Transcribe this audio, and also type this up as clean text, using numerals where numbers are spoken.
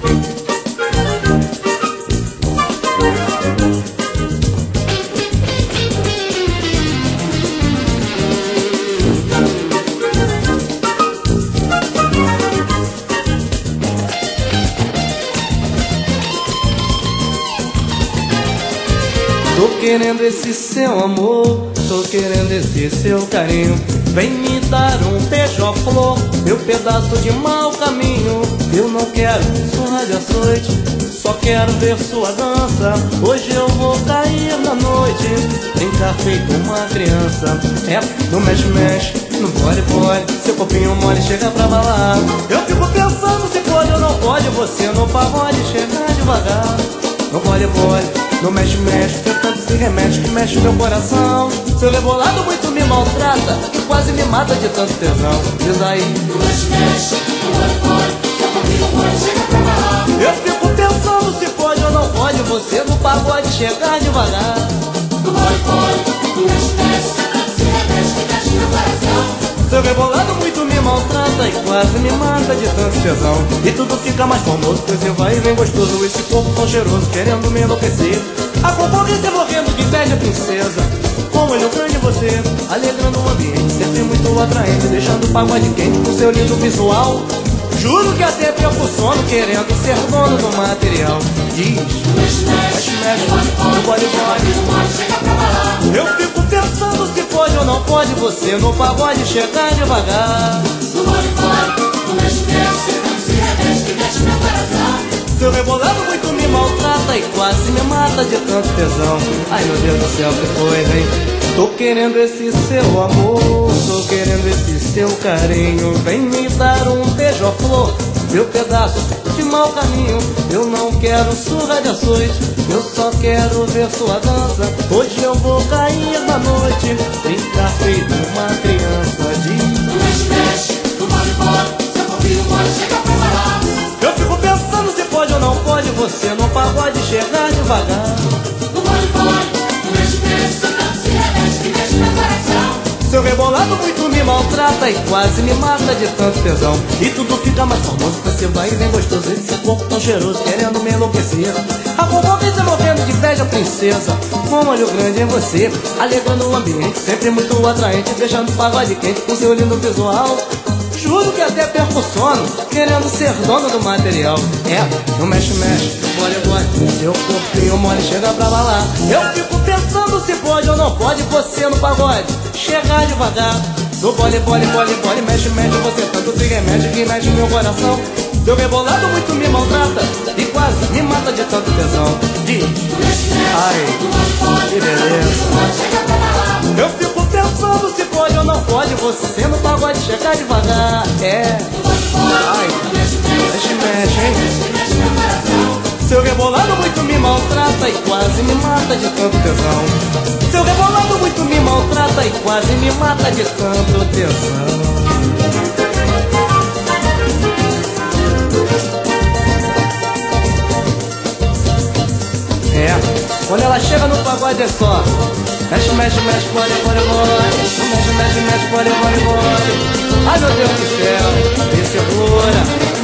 Tô querendo esse seu amor, tô querendo esse seu carinho. Vem me dar um beija-flor, meu pedaço de mau caminho. Eu não quero surra de açoite, só quero ver sua dança. Hoje eu vou cair na noite, brincar feito uma criança. É, no mexe-mexe, no bole-bole, seu corpinho mole chega pra balar. Eu fico pensando se pode ou não pode, você no pagode chegar devagar. No bole-bole, no mexe-mexe, que tanto se remete que mexe meu coração. Seu rebolado muito me maltrata, que quase me mata de tanto tesão. Diz aí, No mexe-mexe, no bole-bole, seu corpinho mole chega pra balar. eu fico pensando se pode ou não pode, você no pagode chegar devagar. No bole-bole, no mexe-mexe, que tanto se remete que mexe meu coração. Seu rebolado muito me maltrata e quase me mata de tanto tesão. E tudo fica mais famoso, pois você vai e vem gostoso. Esse corpo tão cheiroso, querendo me enlouquecer. A concorrência morrendo de inveja, princesa. Com olho grande você, alegrando o ambiente, sempre muito atraente, deixando o pagode quente com seu lindo visual. Juro que até perco o sono, querendo ser dono do material. Diz, Mexe-mexe, mexe, no bole-bole, seu corpinho mole chega pra balar. eu fico pensando se pode ou não pode, você no pagode chegar devagar. No bole-bole, no mexe-mexe, que tanto se remete que mexe meu coração. Seu rebolado muito me maltrata e quase me mata de tanto tesão. Ai meu Deus do céu, que foi, hein? Tô querendo esse seu amor, tô querendo esse seu carinho. Vem me dar um beija-flor, meu pedaço de mau caminho. Eu não quero surra de açoite, eu só quero ver sua dança. Hoje eu vou cair na noite, brincar feito uma criança. Diz, No mexe-mexe, no bole-bole, seu corpinho mole chega pra balar. eu fico pensando se pode ou não pode, você no pagode chegar devagar. No bole-bole, no mexe-mexe, que tanto se remete que mexe meu coração. Seu rebolado muito me maltrata e quase me mata de tanto tesão. E tudo fica mais famoso, você vai e vem gostoso. Esse corpo tão cheiroso, querendo me enlouquecer. A concorrência morrendo de inveja, princesa. Com um olho grande em você, alegrando o ambiente, sempre muito atraente, deixando o pagode quente com seu lindo visual. Juro que até perco o sono, querendo ser dono do material. É, no mexe-mexe, bole-bole, seu corpinho mole chega pra balar. Eu fico pensando se pode ou não pode, você no pagode chegar devagar. No bole-bole, bole-bole, mexe-mexe, você tanto se remete que mexe meu coração. Seu rebolado muito me maltrata e quase me mata de tanto tesão. Diz, ai, que beleza. Eu fico pensando se pode ou não pode, você no pagode chegar devagar. É, ai, mexe-mexe, hein? Seu rebolado muito me maltrata e quase me mata de tanto tesão. Seu rebolado muito me maltrata e quase me mata de tanto tesão. É, quando ela chega no pagode é só mexe, mexe, mexe, bole, bole, bole. Mexe, mexe, mexe, bole, bole, bole. Ai meu Deus do céu, me segura.